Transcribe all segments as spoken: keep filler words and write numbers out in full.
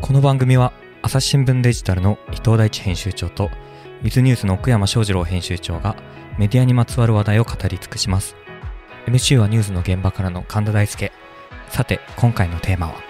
この番組は朝日新聞デジタルの伊藤大地編集長とウィズニュースの奥山翔二郎編集長がメディアにまつわる話題を語り尽くします。 エムシー はニュースの現場からの神田大輔。さて今回のテーマは、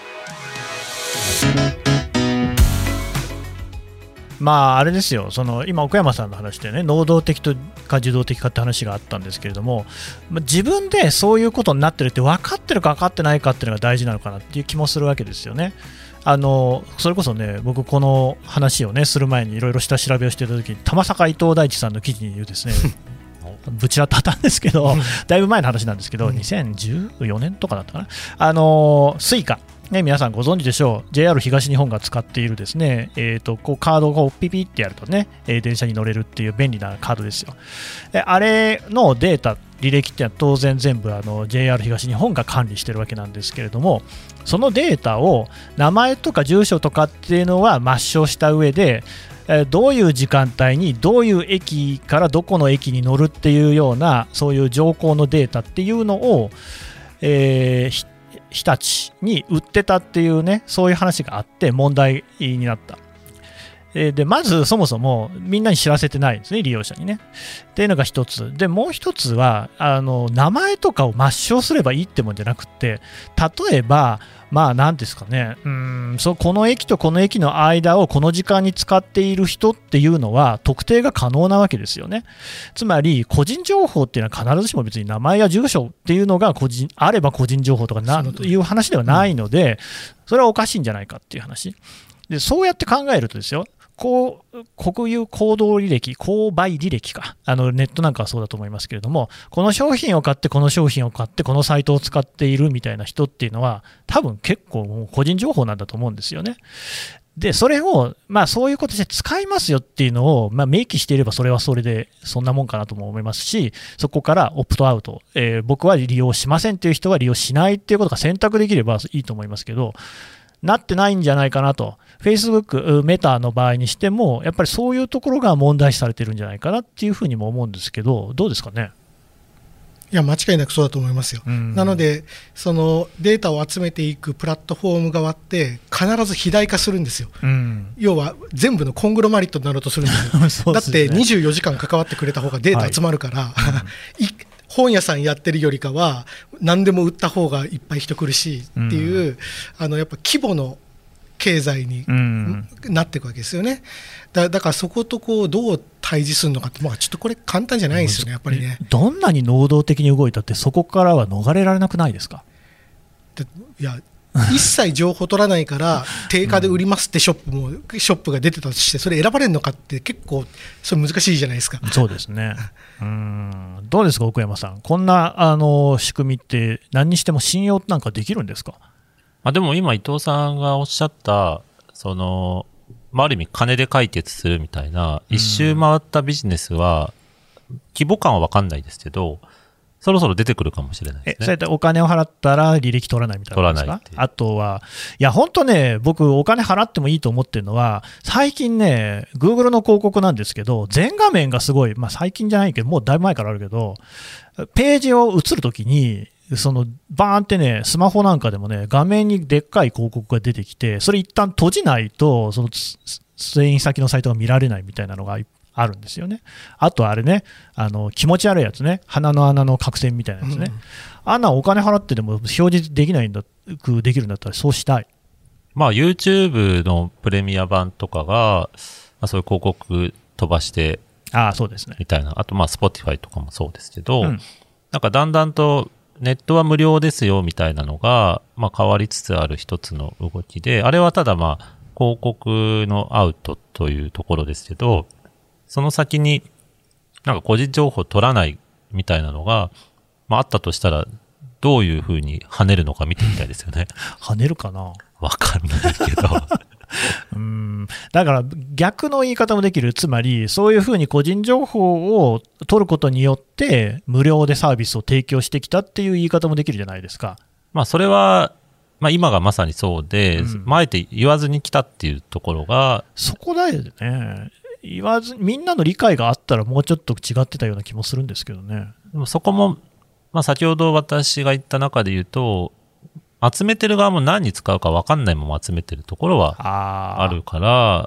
まああれですよ、その今奥山さんの話でね、能動的とか受動的かって話があったんですけれども、自分でそういうことになってるって分かってるか分かってないかっていうのが大事なのかなっていう気もするわけですよね。あのそれこそね、僕この話をねする前にいろいろ下調べをしていた時に、玉坂伊藤大地さんの記事に言うですねぶち当たったんですけど、だいぶ前の話なんですけど、にせんじゅうよねんとかだったかな、あのスイカね、皆さんご存知でしょう。 ジェイアール 東日本が使っているですね、えーと、こうカードをピピってやるとね、えー電車に乗れるっていう便利なカードですよ。であれのデータ履歴ってのは当然全部あの ジェイアール 東日本が管理してるわけなんですけれども、そのデータを名前とか住所とかっていうのは抹消した上で、えーどういう時間帯にどういう駅からどこの駅に乗るっていうような、そういう情報のデータっていうのを、えー日立に売ってたっていうね、そういう話があって問題になった。でまずそもそもみんなに知らせてないんですね、利用者にね。っていうのが一つで、もう一つはあの名前とかを抹消すればいいってもんじゃなくて、例えばまあ何ですかね、うーんそうこの駅とこの駅の間をこの時間に使っている人っていうのは特定が可能なわけですよね。つまり個人情報っていうのは必ずしも別に名前や住所っていうのが個人あれば個人情報とかないう話ではないので、それはおかしいんじゃないかっていう話で、そうやって考えるとですよ、こう国有行動履歴、購買履歴か、あのネットなんかはそうだと思いますけれども、この商品を買って、この商品を買って、このサイトを使っているみたいな人っていうのは、多分結構もう個人情報なんだと思うんですよね。で、それを、まあ、そういうことで使いますよっていうのを、まあ、明記していれば、それはそれでそんなもんかなとも思いますし、そこからオプトアウト、えー、僕は利用しませんっていう人は利用しないっていうことが選択できればいいと思いますけど、なってないんじゃないかなと。Facebook、メタの場合にしても、やっぱりそういうところが問題視されてるんじゃないかなっていうふうにも思うんですけど、どうですかね。 いや間違いなくそうだと思いますよ。なのでそのデータを集めていくプラットフォーム側って必ず肥大化するんですよ。うん、要は全部のコングロマリットになろうとするんですよ。だってにじゅうよじかん関わってくれた方がデータ集まるから、はいうん本屋さんやってるよりかは何でも売った方がいっぱい人来るしっていう、うん、あのやっぱ規模の経済になっていくわけですよね。だ, だからそことこうどう対峙するのかって、まあ、ちょっとこれ簡単じゃないですよね、やっぱりね。 どんなに能動的に動いたってそこからは逃れられなくないですか。 でいや一切情報取らないから定価で売りますってショップも、うん、ショップが出てたとして、それ選ばれるのかって結構それ難しいじゃないですか。 そうですね。うーんどうですか奥山さん、こんなあの仕組みって何にしても信用なんかできるんですか。 あでも今伊藤さんがおっしゃったその、まあ、ある意味金で解決するみたいな一周回ったビジネスは規模感は分かんないですけど、そろそろ出てくるかもしれないですね。 え、そうやってお金を払ったら履歴取らないみたいなことですか。取らない。あとは、いや、本当ね、僕、お金払ってもいいと思ってるのは、最近ね、Google の広告なんですけど、全画面がすごい、まあ、最近じゃないけど、もうだいぶ前からあるけど、ページを移るときに、そのバーンってね、スマホなんかでもね、画面にでっかい広告が出てきて、それ一旦閉じないと、その出演先のサイトが見られないみたいなのがあるんですよね。あとあれね、あの気持ち悪いやつね、鼻の穴の角栓みたいなやつね、うん、あんなお金払ってでも表示できないんだできるんだったらそうしたい。 まあ YouTube のプレミア版とかが、まあ、そういう広告飛ばしてああそうですねみたいな、あとまあ Spotify とかもそうですけど、うん、なんかだんだんとネットは無料ですよみたいなのが、まあ、変わりつつある一つの動きで、あれはただまあ広告のアウトというところですけど、その先になんか個人情報取らないみたいなのが、まあ、あったとしたらどういう風に跳ねるのか見てみたいですよね。 跳ねるかな、 わかんないけどうーんだから逆の言い方もできる。つまりそういうふうに個人情報を取ることによって無料でサービスを提供してきたっていう言い方もできるじゃないですか。 まあそれは、まあ、今がまさにそうで、うん、あえて言わずに来たっていうところがそこだよね。言わずみんなの理解があったらもうちょっと違ってたような気もするんですけどね。 でもそこも、まあ、先ほど私が言った中で言うと集めてる側も何に使うか分かんないまま集めてるところはあるから、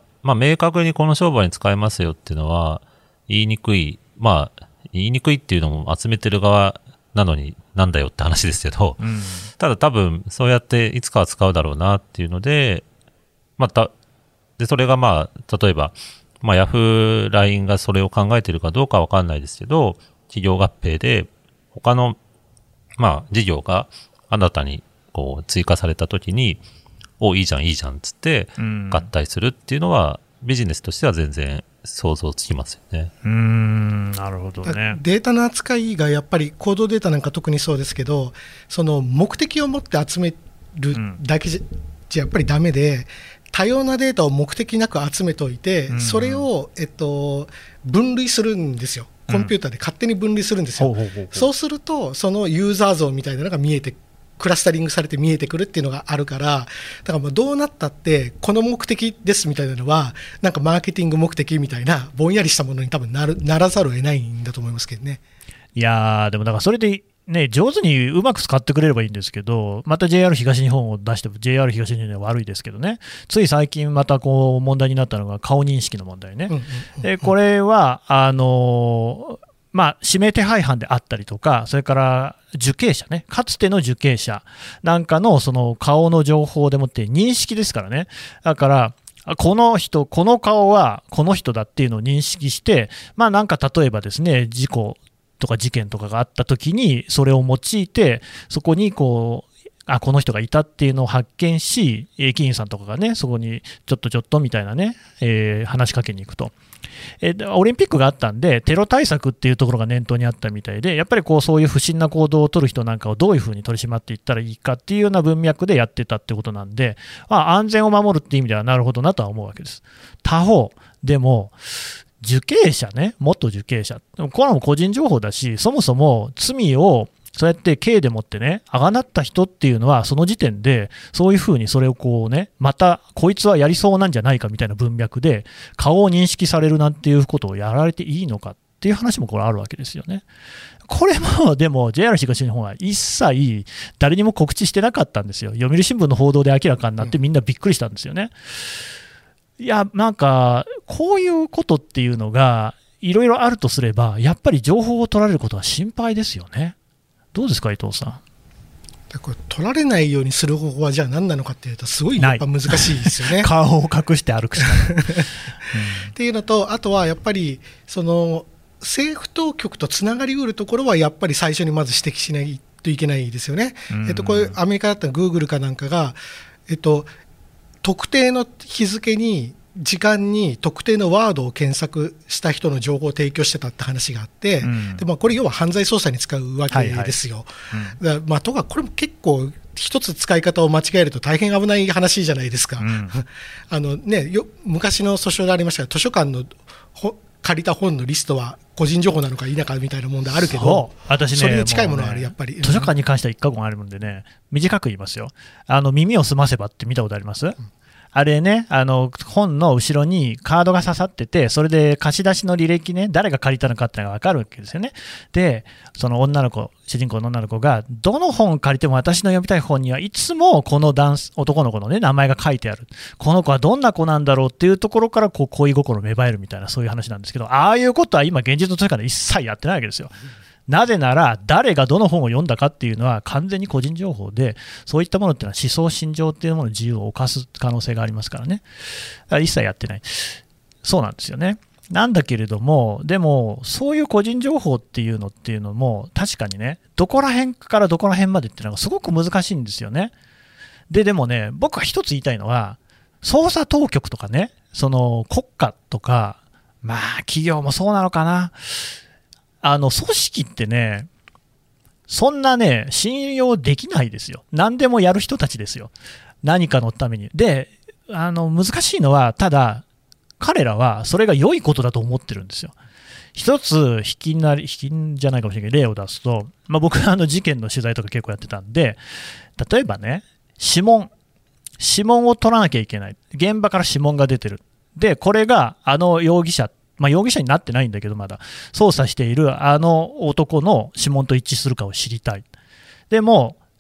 まあ、明確にこの商売に使えますよっていうのは言いにくい。まあ、言いにくいっていうのも集めてる側なのになんだよって話ですけど、うん、ただ多分そうやっていつかは使うだろうなっていうので、また、で、それがまあ、例えば、まあ、ヤフー、ライン がそれを考えているかどうかわかんないですけど、企業合併で他の、まあ、事業が新たにこう追加されたときに、お、いいじゃん、いいじゃんっつって合体するっていうのは、うん、ビジネスとしては全然想像つきますよね。 うーん、なるほどね。 データの扱いがやっぱり行動データなんか特にそうですけど、その目的を持って集めるだけじゃ、うん、じゃやっぱりダメで、多様なデータを目的なく集めておいて、うん、それを、えっと、分類するんですよ。コンピューターで勝手に分類するんですよ。うん、そうするとそのユーザー像みたいなのが見えてクラスタリングされて見えてくるっていうのがあるから、だからもうどうなったってこの目的ですみたいなのはなんかマーケティング目的みたいなぼんやりしたものに多分なるならざるを得ないんだと思いますけどね。 いやーでもだからそれでね、上手にうまく使ってくれればいいんですけど、また ジェイアール 東日本を出しても ジェイアール 東日本は悪いですけどね、つい最近またこう問題になったのが顔認識の問題ね。うんうんうんうん、でこれはあのーまあ、指名手配犯であったりとか、それから受刑者ね、かつての受刑者なんかのその顔の情報でもって認識ですからね。だから、この人、この顔はこの人だっていうのを認識して、まあなんか例えばですね、事故とか事件とかがあったときに、それを用いて、そこにこう、あ、この人がいたっていうのを発見し、駅員さんとかがね、そこにちょっとちょっとみたいなね、えー、話しかけに行くと。えー、オリンピックがあったんで、テロ対策っていうところが念頭にあったみたいで、やっぱりこうそういう不審な行動を取る人なんかをどういうふうに取り締まっていったらいいかっていうような文脈でやってたってことなんで、まあ、安全を守るっていう意味ではなるほどなとは思うわけです。他方、でも、受刑者ね、元受刑者、これはも個人情報だし、そもそも罪をそうやって刑でもってね、あがなった人っていうのは、その時点で、そういうふうにそれをこうね、また、こいつはやりそうなんじゃないかみたいな文脈で、顔を認識されるなんていうことをやられていいのかっていう話もこれあるわけですよね。これも、でも、ジェイアール 東日本は一切誰にも告知してなかったんですよ。読売新聞の報道で明らかになってみんなびっくりしたんですよね。いや、なんか、こういうことっていうのが、いろいろあるとすれば、やっぱり情報を取られることは心配ですよね。どうですか、伊藤さん。 これ取られないようにする方法はじゃあ何なのかっていうとすごいやっぱ難しいですよね。 顔を隠して歩くしかない、うん、 っていうのと、あとはやっぱりその政府当局とつながりうるところはやっぱり最初にまず指摘しないといけないですよね。えっと、これアメリカだったらグーグルかなんかが、えっと、特定の日付に時間に特定のワードを検索した人の情報を提供してたって話があって、うん、でまあ、これ要は犯罪捜査に使うわけですよ。はいはい、うん、だまあ、とかこれも結構一つ使い方を間違えると大変危ない話じゃないですか。うん、あのね、よ昔の訴訟でありましたが、図書館の借りた本のリストは個人情報なのか否かみたいな問題あるけど、そ私、ね、それに近いものはある、ね、やっぱり図書館に関しては一過言あるもんでね、短く言いますよ。あの耳を澄ませばって見たことあります？うん、あれね、あの本の後ろにカードが刺さってて、それで貸し出しの履歴ね、誰が借りたのかっていうのが分かるわけですよね。で、その女の子、主人公の女の子が、どの本を借りても私の読みたい本にはいつもこの男男の子の、ね、名前が書いてある。この子はどんな子なんだろうっていうところからこう恋心芽生えるみたいな、そういう話なんですけど、ああいうことは今、現実の世界で一切やってないわけですよ。なぜなら、誰がどの本を読んだかっていうのは完全に個人情報で、そういったものっていうのは思想、心情っていうものの自由を侵す可能性がありますからね。だから一切やってない。そうなんですよね。なんだけれども、でも、そういう個人情報っていうのっていうのも、確かにね、どこら辺からどこら辺までっていうのがすごく難しいんですよね。で、でもね、僕は一つ言いたいのは、捜査当局とかね、その国家とか、まあ、企業もそうなのかな。あの組織ってね、そんなね、信用できないですよ。何でもやる人たちですよ。何かのために。で、あの難しいのは、ただ、彼らはそれが良いことだと思ってるんですよ。一つ、引きなり、引きじゃないかもしれないけど、例を出すと、まあ、僕はあの事件の取材とか結構やってたんで、例えばね、指紋、指紋を取らなきゃいけない。現場から指紋が出てる。で、これがあの容疑者、まあ、容疑者になってないんだけど、まだ捜査しているあの男の指紋と一致するかを知りたい。でも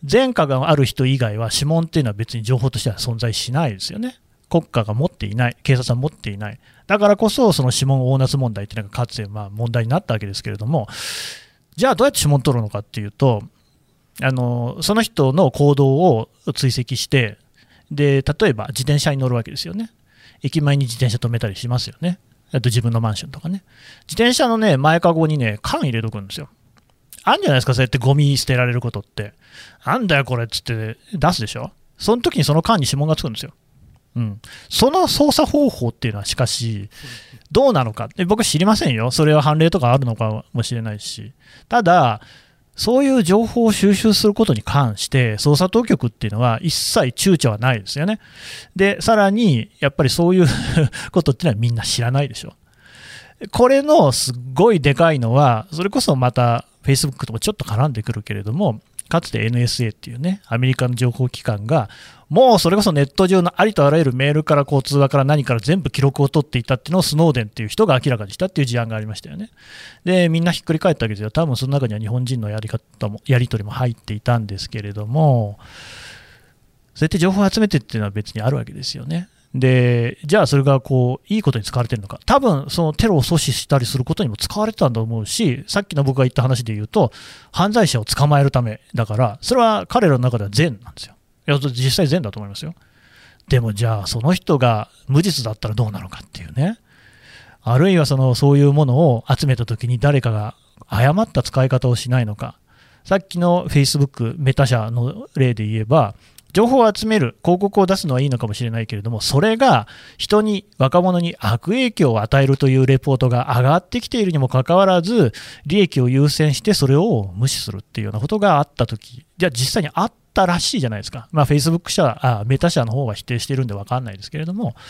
前科がある人以外は指紋っていうのは別に情報としては存在しないですよね。国家が持っていない、警察は持っていない。だからこそその指紋オーナス問題っていうのがかつてまあ問題になったわけですけれども、じゃあどうやって指紋取るのかっていうと、あのその人の行動を追跡して、で例えば自転車に乗るわけですよね。駅前に自転車止めたりしますよね。あと自分のマンションとかね。自転車のね前かごにね缶入れとくんですよ。あるんじゃないですか、そうやってゴミ捨てられることって。なんだよこれっつって出すでしょ。その時にその缶に指紋がつくんですよ。うん、その操作方法っていうのはしかしどうなのかって僕は知りませんよ。それは判例とかあるのかもしれないし、ただそういう情報を収集することに関して捜査当局っていうのは一切躊躇はないですよね。でさらにやっぱりそういうことっていうのはみんな知らないでしょ。これのすっごいでかいのはそれこそまた Facebook ともちょっと絡んでくるけれども、かつて エヌエスエー っていうねアメリカの情報機関がもうそれこそネット上のありとあらゆるメールからこう通話から何から全部記録を取っていたっていうのをスノーデンっていう人が明らかにしたっていう事案がありましたよね。でみんなひっくり返ったわけですよ。多分その中には日本人のやり方もやり取りも入っていたんですけれども、そうやって情報を集めてっていうのは別にあるわけですよね。でじゃあそれがこういいことに使われているのか、多分そのテロを阻止したりすることにも使われてたんだと思うし、さっきの僕が言った話で言うと犯罪者を捕まえるためだから、それは彼らの中では善なんですよ。いや実際善だと思いますよ。でもじゃあその人が無実だったらどうなのかっていうね、あるいはそのそういうものを集めたときに誰かが誤った使い方をしないのか。さっきの Facebook メタ社の例で言えば、情報を集める広告を出すのはいいのかもしれないけれども、それが人に若者に悪影響を与えるというレポートが上がってきているにもかかわらず、利益を優先してそれを無視するっていうようなことがあったとき、じゃあ実際にあったらしいじゃないですか。まあ Facebook 社、あメタ社の方は否定しているんで分かんないですけれども、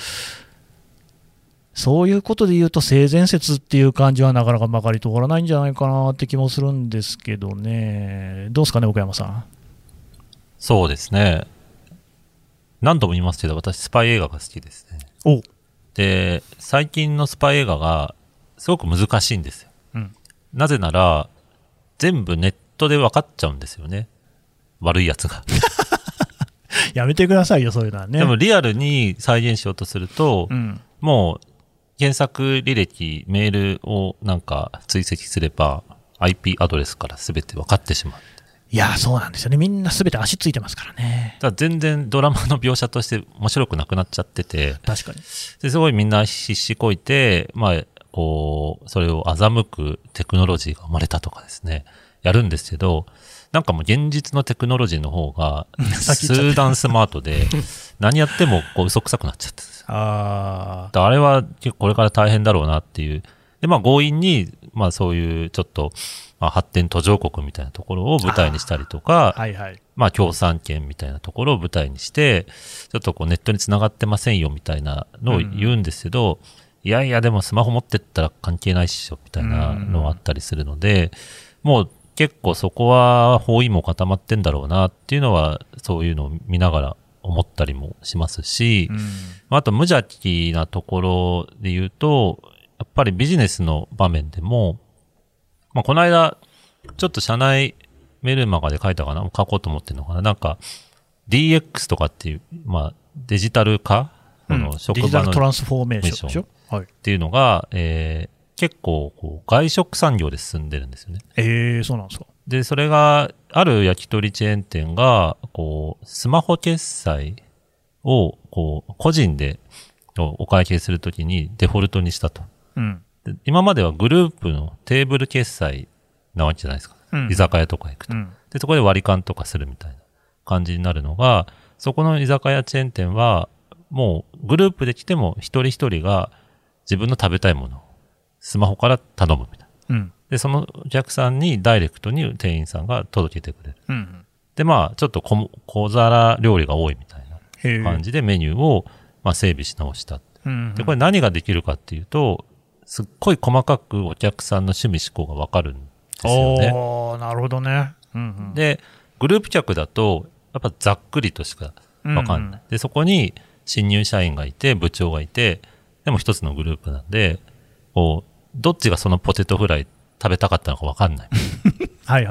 そういうことで言うと性善説っていう感じはなかなかまかり通らないんじゃないかなって気もするんですけどね。どうですかね奥山さん。 そうですね。何度も言いますけど、私スパイ映画が好きですね。 おで、最近のスパイ映画がすごく難しいんですよ。 うん、 なぜなら、全部ネットで分かっちゃうんですよね。悪いやつが。 やめてくださいよ、そういうのはね。 でもリアルに再現しようとすると、 うん、 もう検索履歴、メールをなんか追跡すれば アイピー アドレスから全て分かってしまう。 いやそうなんですよね。みんな全て足ついてますからね。 だから全然ドラマの描写として面白くなくなっちゃってて、 確かに。 ですごいみんな必死こいて、まあこうそれを欺くテクノロジーが生まれたとかですね、やるんですけど、なんかもう現実のテクノロジーの方が数段スマートで何やってもこう嘘くさくなっちゃってるんですよ。 ああれは結構これから大変だろうなっていう。でまあ強引にまあそういうちょっとまあ、発展途上国みたいなところを舞台にしたりとか、 はいはい、 まあ共産圏みたいなところを舞台にして、ちょっとこうネットに繋がってませんよみたいなのを言うんですけど、うん、いやいやでもスマホ持ってったら関係ないっしょみたいなのがあったりするので、うん、もう結構そこは包囲も固まってんだろうなっていうのは、そういうのを見ながら思ったりもしますし、うん、あと無邪気なところで言うと、やっぱりビジネスの場面でも、まあ、この間、ちょっと社内メルマガで書いたかな書こうと思ってるのかななんか、ディーエックス とかっていう、まあ、デジタル化、 うん、 の職場のデジタルトランスフォーメーションでしょ、はい、 っていうのが、えー、結構こう外食産業で進んでるんですよね。 えー、そうなんですか。 で、それが、ある焼き鳥チェーン店が、こう、スマホ決済を、こう、個人でお会計するときにデフォルトにしたと。 うん今まではグループのテーブル決済なわけじゃないですか。うん、居酒屋とか行くと、うん。で、そこで割り勘とかするみたいな感じになるのが、そこの居酒屋チェーン店は、もうグループで来ても一人一人が自分の食べたいものをスマホから頼むみたいな。うん、で、そのお客さんにダイレクトに店員さんが届けてくれる。うん、で、まあ、ちょっと小、小皿料理が多いみたいな感じでメニューを、まあ、整備し直した。うんうん、で、これ何ができるかっていうと、すっごい細かくお客さんの趣味思考がわかるんですよね。 おー、なるほどね。うんうん、 で、グループ客だと、やっぱざっくりとしかわかんない、うんうん。で、そこに新入社員がいて、部長がいて、でも一つのグループなんで、こう、どっちがそのポテトフライ食べたかったのかわかんない。 はいはい。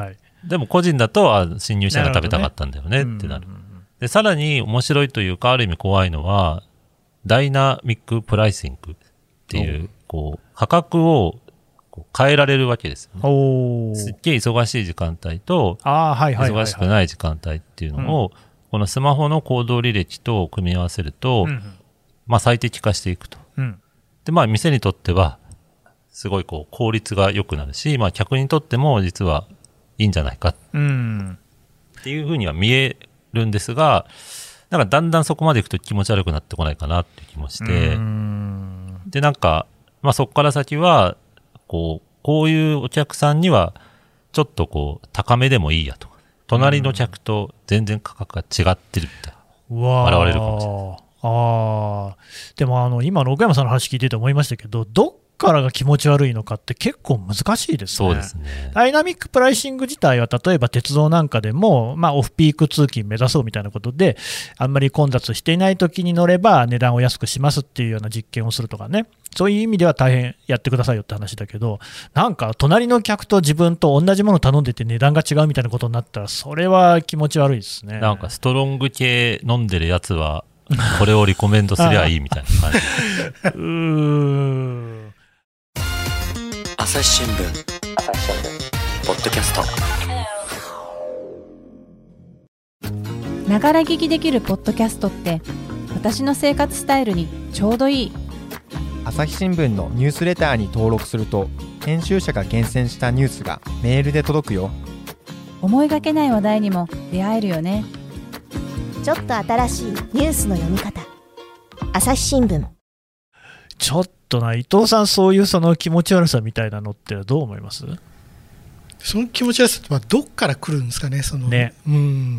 でも個人だと、あ、新入社員が食べたかったんだよねってなる。で、さらに面白いというか、ある意味怖いのは、ダイナミックプライシングっていう、こう、価格をこう変えられるわけですよね。 おすっげえ忙しい時間帯と、 あ、はいはいはいはい、 忙しくない時間帯っていうのを、うん、このスマホの行動履歴と組み合わせると、うんうん、まあ最適化していくと。うん、で、まあ店にとっては、すごいこう効率が良くなるし、まあ客にとっても実はいいんじゃないかっていうふうには見えるんですが、なんかだんだんそこまでいくと気持ち悪くなってこないかなっていう気もして、でなんか、まあそこから先は、こう、こういうお客さんにはちょっとこう高めでもいいやと。隣の客と全然価格が違ってるって現れるかもしれない。 ああ、でもあの今の奥山さんの話聞いてて思いましたけど、どっからが気持ち悪いのかって結構難しいですね。 そうですね。 ダイナミックプライシング自体は例えば鉄道なんかでも、まあ、オフピーク通勤目指そうみたいなことであんまり混雑していない時に乗れば値段を安くしますっていうような実験をするとかね、そういう意味では大変やってくださいよって話だけど、なんか隣の客と自分と同じもの頼んでて値段が違うみたいなことになったらそれは気持ち悪いですね。 なんかストロング系飲んでるやつはこれをリコメンドすりゃいいみたいな感じうー朝日新聞ポッドキャスト、 ながら聞きできるポッドキャストって私の生活スタイルにちょうどいい。 朝日新聞のニュースレターに登録すると編集者が厳選したニュースがメールで届くよ。 思いがけない話題にも出会えるよね。 ちょっと新しいニュースの読み方、朝日新聞。 ちょっとな、伊藤さん、そういうその気持ち悪さみたいなのってどう思います？ その気持ち悪さってどっから来るんですかね、その、 ね、 うん。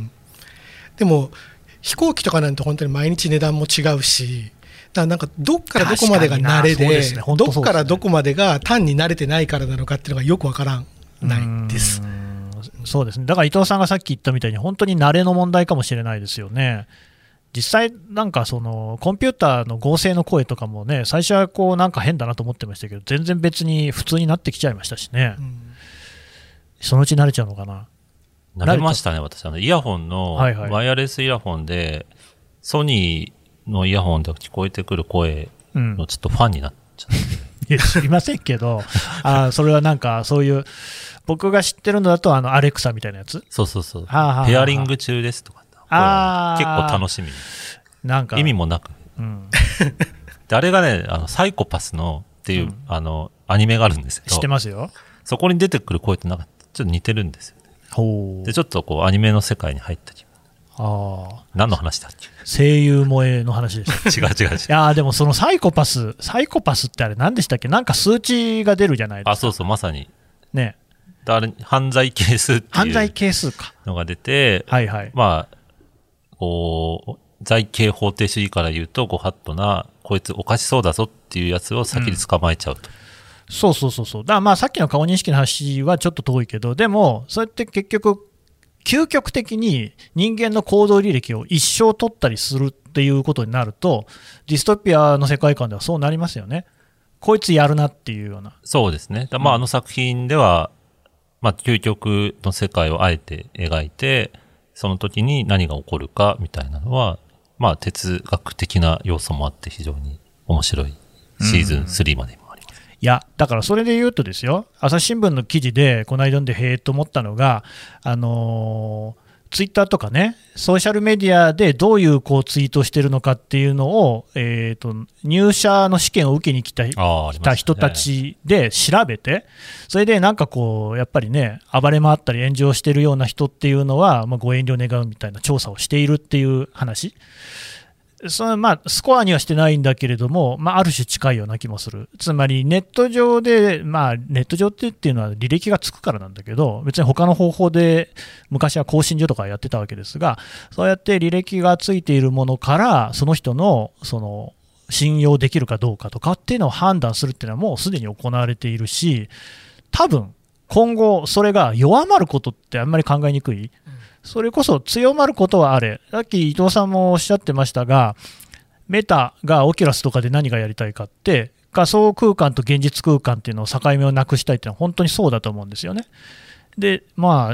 でも飛行機とかなんて本当に毎日値段も違うし、だからなんかどっからどこまでが慣れ で, で、ね、どっからどこまでが単に慣れてないからなのかっていうのがよくわからないです。 そうですね。だから伊藤さんがさっき言ったみたいに本当に慣れの問題かもしれないですよね。実際なんかそのコンピューターの合成の声とかもね、最初はこうなんか変だなと思ってましたけど、全然別に普通になってきちゃいましたしね、うん、そのうち慣れちゃうのかな。 慣れましたね。私あのイヤホンのワイヤレスイヤホンで、はいはい、ソニーのイヤホンで聞こえてくる声のちょっとファンになっちゃって、 うん、いや知りませんけどあ、それはなんかそういう僕が知ってるのだとあのアレクサみたいなやつ、 そうそうそう、 はあはあはあ、 ペアリング中ですとか、あ結構楽しみ、 なんか意味もなく、うん、であれがね、あのサイコパスのっていう、うん、あのアニメがあるんですけど、 知ってますよ。 そこに出てくる声ってなんかちょっと似てるんですよね。 ほう。 でちょっとこうアニメの世界に入った気分。 ああ。 何の話だっけ？ 声優萌えの話でした。 違う違う違う。いやでもそのサイコパス、サイコパスってあれ何でしたっけ？なんか数値が出るじゃないですか。 あ、そうそう、まさに。 ね。 あれ犯罪係数っていう犯罪係数かのが出て、 はいはい。 まあこう罪刑法定主義から言うとご法度なこいつおかしそうだぞっていうやつを先に捕まえちゃうと。うん、 そうそうそうそう。だからまあさっきの顔認識の話はちょっと遠いけど、でもそれって結局究極的に人間の行動履歴を一生取ったりするっていうことになると、ディストピアの世界観ではそうなりますよね。こいつやるなっていうような。 そうですね。だまああの作品では、まあ究極の世界をあえて描いて、その時に何が起こるかみたいなのは、まあ哲学的な要素もあって非常に面白いシーズンスリーまでもあります。 うん、いや、だからそれで言うとですよ、朝日新聞の記事でこの間読んでへーと思ったのが、あのー、ツイッターとかね、ソーシャルメディアでどういうこうツイートをしてるのかっていうのを、えーと、入社の試験を受けに来た、来た人たちで調べて、それでなんかこう、やっぱりね、暴れ回ったり炎上してるような人っていうのは、まあ、ご遠慮願うみたいな調査をしているっていう話。そのまあスコアにはしてないんだけれども、まあ、ある種近いような気もする。つまりネット上で、まあ、ネット上ってっていうのは履歴がつくからなんだけど、別に他の方法で昔は更新所とかやってたわけですが、そうやって履歴がついているものからその人のその信用できるかどうかとかっていうのを判断するっていうのはもうすでに行われているし、多分今後それが弱まることってあんまり考えにくい。それこそ強まることはあれ。さっき伊藤さんもおっしゃってましたが、メタがオキュラスとかで何がやりたいかって、仮想空間と現実空間っていうのを境目をなくしたいっていうのは本当にそうだと思うんですよね。で、まあ、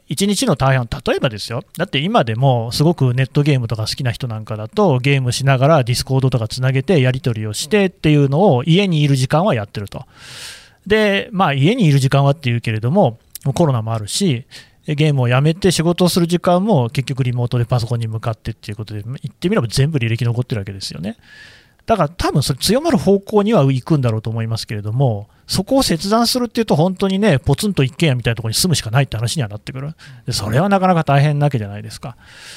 いちにちの大半、例えばですよ、だって今でもすごくネットゲームとか好きな人なんかだと、ゲームしながらディスコードとかつなげてやり取りをしてっていうのを家にいる時間はやってると。で、まあ、家にいる時間はっていうけれども、コロナもあるし、ゲームをやめて仕事をする時間も結局リモートでパソコンに向かってっていうことで、言ってみれば全部履歴残ってるわけですよね。だから多分それ強まる方向には行くんだろうと思いますけれども、そこを切断するっていうと本当にね、ポツンと一軒家みたいなところに住むしかないって話にはなってくる。でそれはなかなか大変なわけじゃないですか。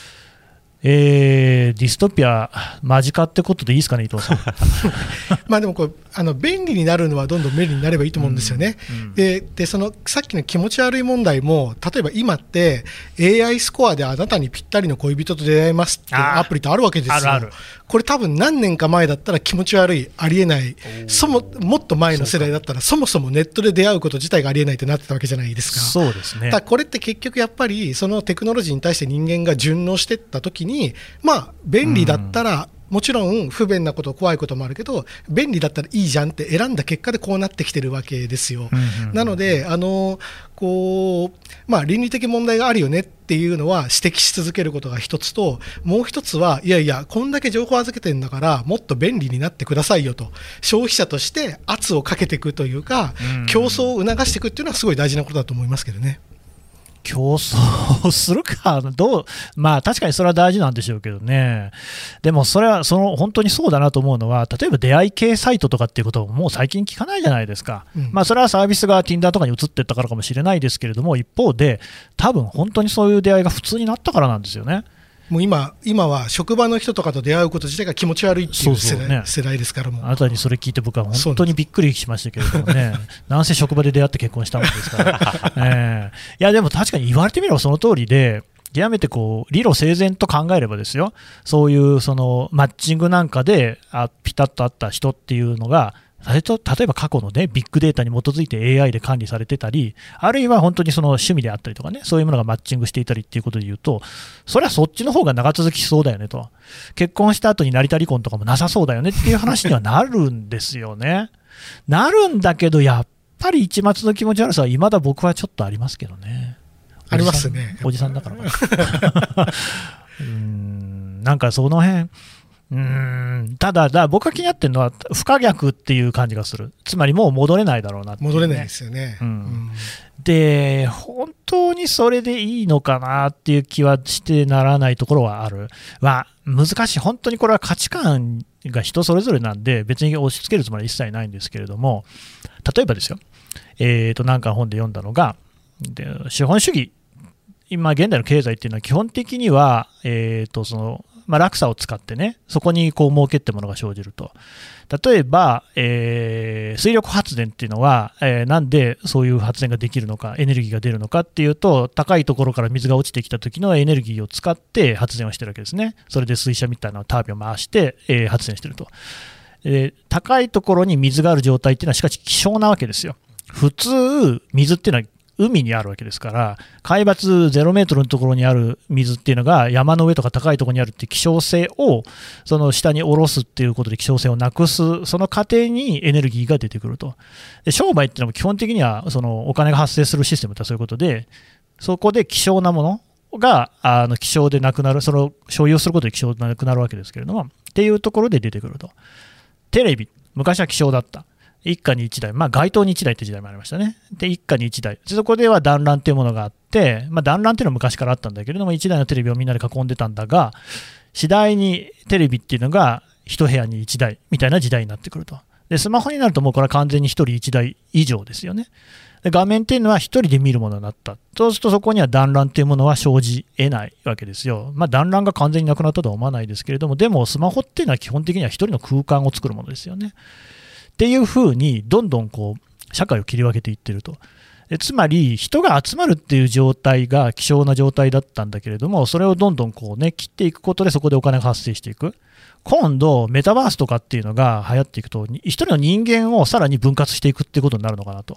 えー、ディストピア間近ってことでいいですかね、伊藤さん。 まあでもこうあの便利になるのはどんどん便利になればいいと思うんですよね。うんうん、で, でそのさっきの気持ち悪い問題も、例えば今って エーアイ スコアであなたにぴったりの恋人と出会えますっていうアプリってあるわけですよ。あるある。これ多分何年か前だったら気持ち悪い、ありえない、そももっと前の世代だったら そ, そもそもネットで出会うこと自体がありえないってなってたわけじゃないですか。 そうですね。 だこれって結局やっぱりそのテクノロジーに対して人間が順応していったときに、まあ便利だったら、うん、もちろん不便なこと怖いこともあるけど、便利だったらいいじゃんって選んだ結果でこうなってきてるわけですよ。うんうん、なのであのこう、まあ、倫理的問題があるよねっていうのは指摘し続けることが一つと、もう一つはいやいやこんだけ情報預けてるんだからもっと便利になってくださいよと、消費者として圧をかけていくというか、うん、競争を促していくっていうのはすごい大事なことだと思いますけどね。 競争するかどう、まあ確かにそれは大事なんでしょうけどね。でもそれはその本当にそうだなと思うのは、例えば出会い系サイトとかっていうことをもう最近聞かないじゃないですか。うん、まあそれはサービスが Tinder とかに移っていったからかもしれないですけれども、一方で多分本当にそういう出会いが普通になったからなんですよね。 もう 今, 今は職場の人とかと出会うこと自体が気持ち悪いっていう世代、そうそう、ね、世代ですから。もうあなたにそれ聞いて僕は本当にびっくりしましたけれどもね、なんせ職場で出会って結婚したもんですから、えー、いやでも確かに言われてみればその通りで、極めてこう理路整然と考えればですよ、そういうそのマッチングなんかであピタッと合った人っていうのが、例えば過去の、ね、ビッグデータに基づいて エーアイ で管理されてたり、あるいは本当にその趣味であったりとかね、そういうものがマッチングしていたりっていうことでいうと、それはそっちの方が長続きしそうだよねと、結婚した後に成田離婚とかもなさそうだよねっていう話にはなるんですよね。なるんだけど、やっぱり一抹の気持ち悪さは未だ僕はちょっとありますけどね。 ありますね。 おじさんだからかな。うーん、なんかその辺うーんただ、だ僕が気になってるのは不可逆っていう感じがする。つまりもう戻れないだろうなっていうね、 戻れないですよね、 うんうん、で本当にそれでいいのかなっていう気はしてならないところはある。まあ難しい。本当にこれは価値観が人それぞれなんで別に押し付けるつもりは一切ないんですけれども、例えばですよ、えーとなんか本で読んだのが、で資本主義、今現代の経済っていうのは基本的には、えーとそのまあ、落差を使ってね、そこにこう儲けってものが生じると。例えば、えー、水力発電っていうのは、えー、なんでそういう発電ができるのか、エネルギーが出るのかっていうと、高いところから水が落ちてきた時のエネルギーを使って発電をしてるわけですね。それで水車みたいなタービンを回して、えー、発電してると。えー、高いところに水がある状態っていうのはしかし希少なわけですよ。普通水っていうのは海にあるわけですから、海抜ゼロメートルのところにある水っていうのが山の上とか高いところにあるっていう希少性をその下に下ろすっていうことで希少性をなくす、その過程にエネルギーが出てくると。で商売っていうのも基本的にはそのお金が発生するシステムとはそういうことで、そこで希少なものがあの希少でなくなる、それを所有することで希少でなくなるわけですけれども、っていうところで出てくると。テレビ、昔は希少だった。一家に一台、まあ、街頭に一台って時代もありましたね。で、一家に一台。そこでは団らんっていうものがあって、まあ、団らんっていうのは昔からあったんだけれども、一台のテレビをみんなで囲んでたんだが、次第にテレビっていうのが一部屋に一台みたいな時代になってくると。で、スマホになるともうこれは完全に一人一台以上ですよね。で、画面っていうのは一人で見るものになった。そうするとそこには団らんっていうものは生じ得ないわけですよ。まあ、団らんが完全になくなったとは思わないですけれども、でもスマホっていうのは基本的には一人の空間を作るものですよね。っていうふうにどんどんこう社会を切り分けていってると。えつまり人が集まるっていう状態が希少な状態だったんだけれども、それをどんどんこう、ね、切っていくことでそこでお金が発生していく。今度メタバースとかっていうのが流行っていくと、一人の人間をさらに分割していくっていうことになるのかなと。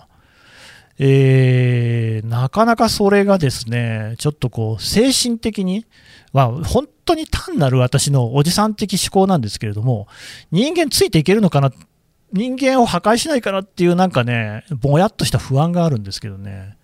えー、なかなかそれがですね、ちょっとこう精神的には本当に単なる私のおじさん的思考なんですけれども、人間ついていけるのかな、人間を破壊しないかなっていうなんかね、ぼやっとした不安があるんですけどね。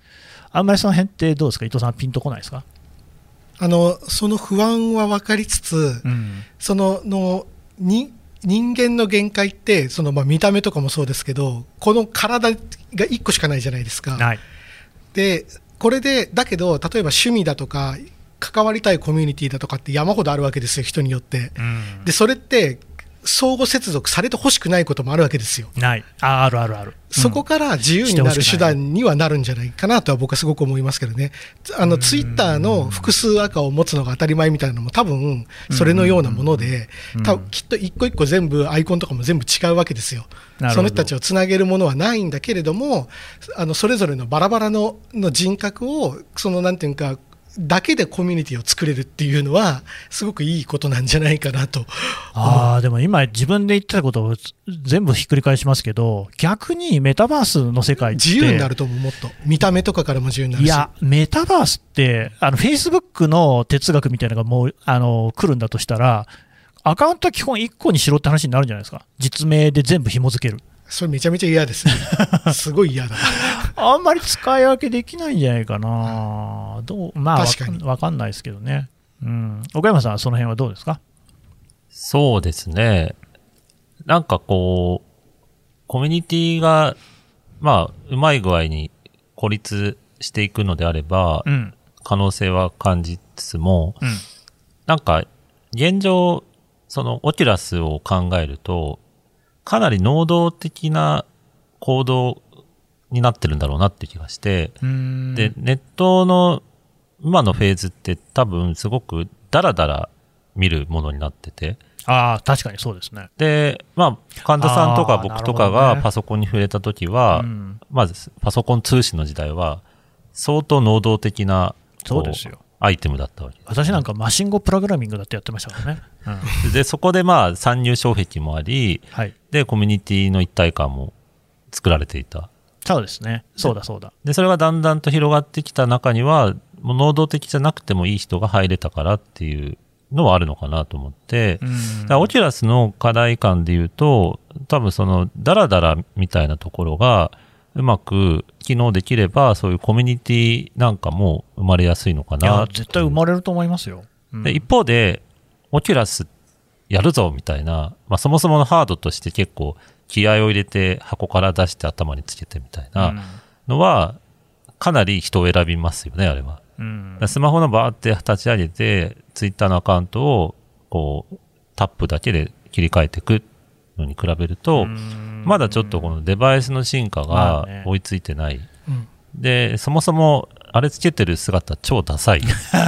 あんまりその辺ってどうですか、伊藤さん、ピンとこないですか。 あのその不安は分かりつつ、うん、そののに人間の限界ってそのまあ見た目とかもそうですけど、この体がいっこしかないじゃないですか。 はい、 でこれでだけど例えば趣味だとか関わりたいコミュニティだとかって山ほどあるわけですよ、人によって。うん、でそれって相互接続されてほしくないこともあるわけですよ。 ない、あ、あるあるある、うん、 そこから自由になる手段にはなるんじゃないかなとは僕はすごく思いますけどね。あのツイッターの複数アカを持つのが当たり前みたいなのも多分それのようなもので、多分きっと一個一個全部アイコンとかも全部違うわけですよ。その人たちをつなげるものはないんだけれども、あのそれぞれのバラバラ の, の人格をそのなんていうかだけでコミュニティを作れるっていうのはすごくいいことなんじゃないかなと。 ああ、でも今自分で言ってたことを全部ひっくり返しますけど、逆にメタバースの世界って自由になると思う。もっと見た目とかからも自由になるし。 いやメタバースってあのフェイスブックの哲学みたいなのがもうあの来るんだとしたら、アカウントは基本いっこにしろって話になるんじゃないですか。実名で全部紐付ける。 それめちゃめちゃ嫌ですね。すごい嫌だ。 あんまり使い分けできないんじゃないかな。どう、まあ、確かにわかんないですけどね。うん。岡山さんはその辺はどうですか？ そうですね。なんかこう、コミュニティが、まあ、うまい具合に孤立していくのであれば、うん、可能性は感じつつも、うん、なんか、現状、そのオキュラスを考えると、かなり能動的な行動になってるんだろうなっていう気がして、で、ネットの今のフェーズって多分すごくダラダラ見るものになってて。 ああ、確かにそうですね。 で、まあ、神田さんとか僕とかがパソコンに触れたときは、ね、まずパソコン通信の時代は相当能動的な、 そうですよ。 アイテムだったわけです、ね。 私なんかマシン語プログラミングだってやってましたからね。 うん、で、そこでまあ参入障壁もあり、はい、で、コミュニティの一体感も作られていた。 そうですね。そうだそうだ。 で、それがだんだんと広がってきた中には、もう能動的じゃなくてもいい人が入れたからっていうのはあるのかなと思って、うん、だからオキュラスの課題感で言うと、多分そのダラダラみたいなところが、うまく機能できれば、そういうコミュニティなんかも生まれやすいのかな。いや、 絶対生まれると思いますよ。 うん、で一方で、オキュラスやるぞみたいな、まあそもそものハードとして結構気合を入れて箱から出して頭につけてみたいなのは、かなり人を選びますよね、あれは。うん、スマホのバーって立ち上げて、ツイッターのアカウントをこうタップだけで切り替えていくのに比べると、まだちょっとこのデバイスの進化が追いついてない。まあね、うん、で、そもそもあれつけてる姿超ダサい。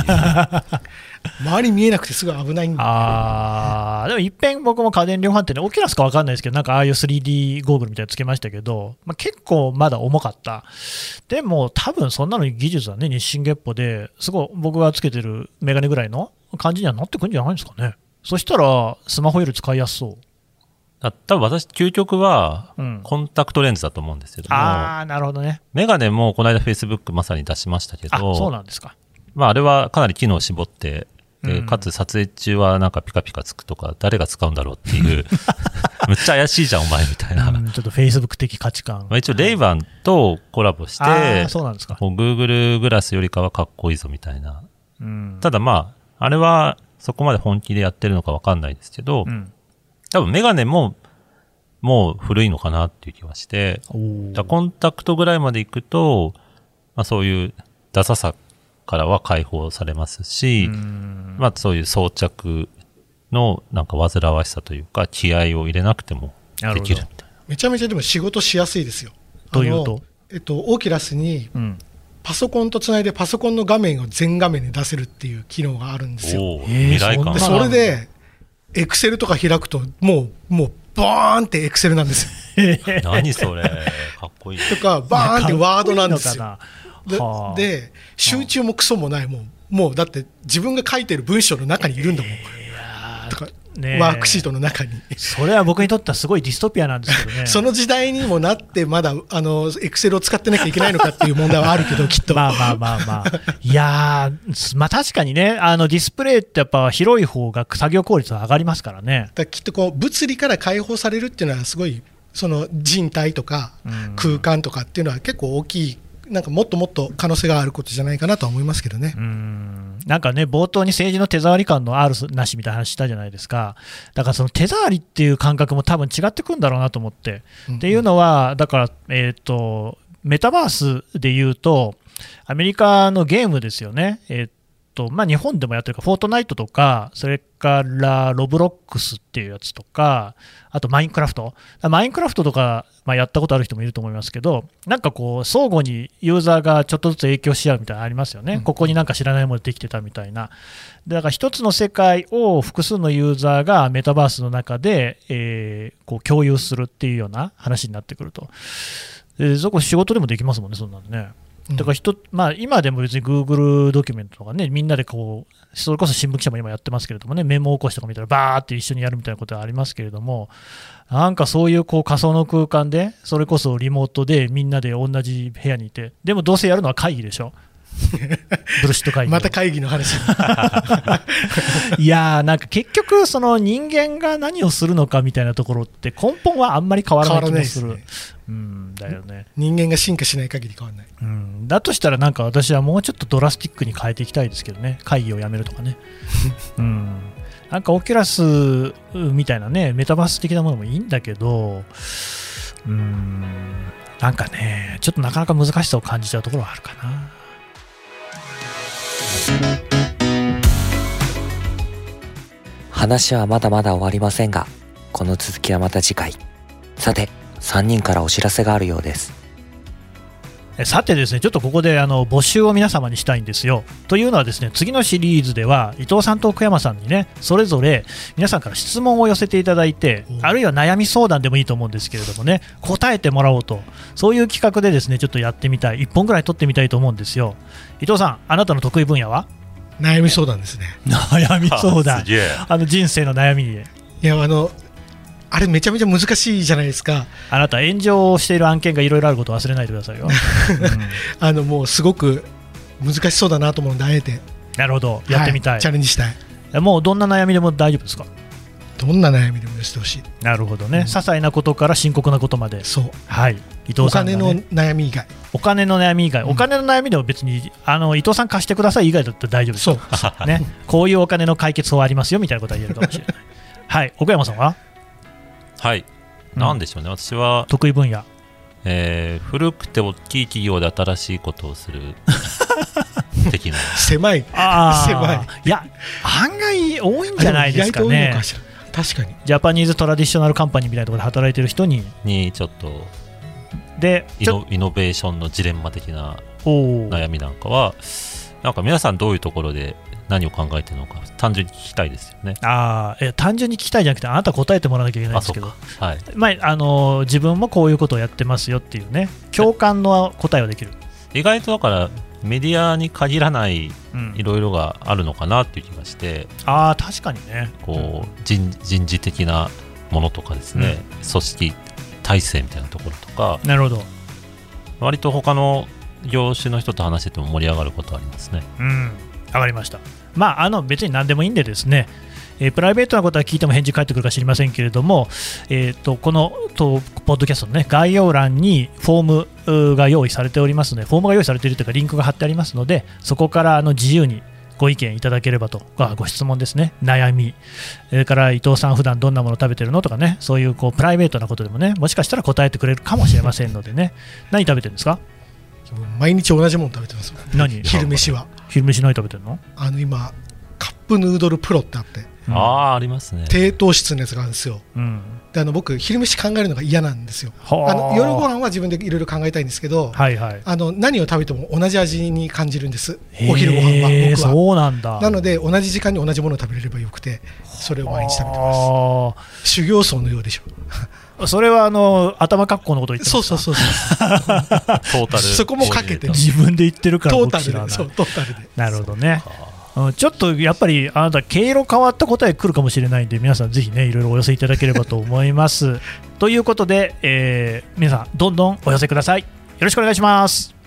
周り見えなくてすごい危ないんだ。 ああ、でも一遍僕も家電量販店でオキュラスか分かんないですけど、なんかああいう スリーディー ゴーグルみたいなのつけましたけど、まあ、結構まだ重かった。でも多分そんなの技術はね、日進月歩ですごい僕がつけてるメガネぐらいの感じにはなってくるんじゃないですかね。そしたらスマホより使いやすそう。 多分私、究極は、コンタクトレンズだと思うんですけども、うん、 ああ、なるほどね。 メガネもこの間 Facebook まさに出しましたけど、 あ、そうなんですか。 まあ、あれはかなり機能を絞って、でかつ撮影中はなんかピカピカつくとか、誰が使うんだろうっていう、むっちゃ怪しいじゃん、お前みたいな。うん、 ちょっと Facebook 的価値観。 まあ、一応、レイバンとコラボして、 そうなんですか。 Google グラスよりかはかっこいいぞみたいな。うん、ただまあ、あれはそこまで本気でやってるのかわかんないですけど、うん、多分メガネも、もう古いのかなっていう気はして、だコンタクトぐらいまで行くと、まあそういうダサさからは解放されますし、まあそういう装着のなんか煩わしさというか気合を入れなくてもできるみたいな。 めちゃめちゃでも仕事しやすいですよ。 というと、 えっと、オーキュラスにパソコンとつないでパソコンの画面を全画面に出せるっていう機能があるんですよ。 未来感。 でそれでエクセルとか開くともうもうバーンってエクセルなんですよ。 何それかっこいい。 とかバーンってワードなんですよ。で, で集中もクソもない、もうもうだって自分が書いてる文章の中にいるんだもん。とかね、ワークシートの中に。 それは僕にとってはすごいディストピアなんですけどね。 その時代にもなってまだあのエクセルを使ってなきゃいけないのかっていう問題はあるけどきっと。 まあまあまあまあ。いやー、まあ確かにね、あのディスプレイってやっぱ広い方が作業効率は上がりますからね。 だからきっとこう物理から解放されるっていうのはすごいその人体とか空間とかっていうのは結構大きいなんかもっともっと可能性があることじゃないかなとは思いますけどね。 うーんなんかね、冒頭に政治の手触り感のあるなしみたいな話したじゃないですか。だからその手触りっていう感覚も多分違ってくるんだろうなと思って、うんうん、っていうのはだから、えーと、メタバースでいうとアメリカのゲームですよね。えーとまあ、日本でもやってるかフォートナイトとか、それからロブロックスっていうやつとか、あとマインクラフトマインクラフトとか、まあ、やったことある人もいると思いますけど、なんかこう相互にユーザーがちょっとずつ影響し合うみたいなのありますよね、うん、ここになんか知らないものできてたみたいな。だから一つの世界を複数のユーザーがメタバースの中で、えー、こう共有するっていうような話になってくると、でそこ仕事でもできますもんね、そんなのね。だから人、まあ、今でも別に Google ドキュメントとかね、みんなでこう、それこそ新聞記者も今やってますけれどもね、メモ起こしとか見たらバーって一緒にやるみたいなことはありますけれども、なんかそういうこう仮想の空間で、それこそリモートでみんなで同じ部屋にいて、でもどうせやるのは会議でしょ。ブルシット会議また会議の話いやーなんか結局その人間が何をするのかみたいなところって根本はあんまり変わらない気もする、ね、うんだよね。 人間が進化しない限り変わらない、 うん、だとしたらなんか私はもうちょっとドラスティックに変えていきたいですけどね、会議をやめるとかね、うん、なんかオキュラスみたいなねメタバース的なものもいいんだけど、うんなんかねちょっとなかなか難しさを感じちゃうところはあるかな。 話はまだまだ終わりませんが、この続きはまた次回。さて、さんにんからお知らせがあるようです。 さてですね、ちょっとここであの募集を皆様にしたいんですよ。というのはですね、次のシリーズでは伊藤さんと奥山さんにね、それぞれ皆さんから質問を寄せていただいて、あるいは悩み相談でもいいと思うんですけれどもね、答えてもらおうと、そういう企画でですね、ちょっとやってみたい、いっぽんぐらい撮ってみたいと思うんですよ。伊藤さん、あなたの得意分野は？ 悩み相談ですね。 悩み相談あの人生の悩み。いやあのあれめちゃめちゃ難しいじゃないですか。 あなた炎上している案件がいろいろあることを忘れないでくださいよ、うん、 あのもうすごく難しそうだなと思うので、あえてなるほどやってみたい、 はい、チャレンジしたい。 もうどんな悩みでも大丈夫ですか？ どんな悩みでも寄せてほしい。 なるほどね、うん、些細なことから深刻なことまで。 そう、 はい、伊藤さんが、ね、 お金の悩み以外お金の悩み以外、うん、お金の悩みでも別にあの伊藤さん貸してください以外だったら大丈夫ですよ。そうね、こういうお金の解決法ありますよみたいなことは言えるかもしれないはい奥山さんは？ はい、なんでしょうね、うん、私は得意分野、 えー、古くて大きい企業で新しいことをする的な狭いあ狭い。 いや案外多いんじゃないですかね。 意外と多いのかしら。確かにジャパニーズトラディショナルカンパニーみたいなところで働いてる人ににちょっとでイ ノ, イノベーションのジレンマ的な悩みなんかはなんか皆さんどういうところで何を考えてるのか単純に聞きたいですよね。 あえ単純に聞きたいじゃなくてあなた答えてもらわなきゃいけないんですけど、 はいまあ、あの自分もこういうことをやってますよっていうね共感の答えはできる。 意外とだからメディアに限らないいろいろがあるのかなっていう気がして、 うん、あ確かにねこう 人, 人事的なものとかですね、うん、組織体制みたいなところとか。 なるほど。 割と他の業種の人と話してても盛り上がることありますね。 うんわかりました。まあ、あの別に何でもいいんでですね、えー、プライベートなことは聞いても返事返ってくるか知りませんけれども、えー、とこのとポッドキャストの、ね、概要欄にフォームが用意されておりますので、フォームが用意されているというかリンクが貼ってありますので、そこからあの自由にご意見いただければと、ご質問ですね、悩み、それから伊藤さん普段どんなもの食べてるのとかね、そういう、こうプライベートなことでもね、もしかしたら答えてくれるかもしれませんのでね。何食べてるんですか？ 毎日同じもの食べてます。 何？ 昼飯は。 昼飯何食べてるの？ あの今カップヌードルプロってあって、 うん、ああありますね。 低糖質のやつがあるんですよ、うん、であの僕昼飯考えるのが嫌なんですよ。あの夜ご飯は自分でいろいろ考えたいんですけど、はいはい、あの何を食べても同じ味に感じるんです。お昼ご飯は僕はそうなんだ。 なので同じ時間に同じものを食べれればよくて、それを毎日食べてます。修行僧のようでしょそれはあの頭格好のこと言ってますか？ そうそうそうそうトータルそこもかけて自分で言ってるから僕知らない。トータルで、そうトータルで。 なるほどね。ちょっとやっぱりあなた毛色変わった答え来るかもしれないんで、皆さんぜひねいろいろお寄せいただければと思いますということで、えー、皆さんどんどんお寄せください。よろしくお願いします。